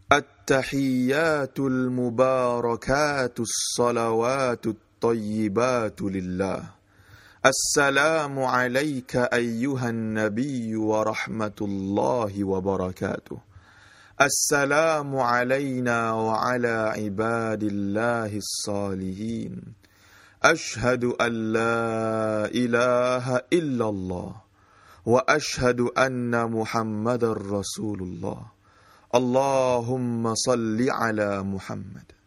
التحيات المباركات الصلوات الطيبات لله. السلام عليك أيها النبي ورحمة الله وبركاته. السلام علينا وعلى عباد الله الصالحين. أشهد أن لا إله إلا الله وأشهد أن محمد رسول الله. اللهم صل على محمد.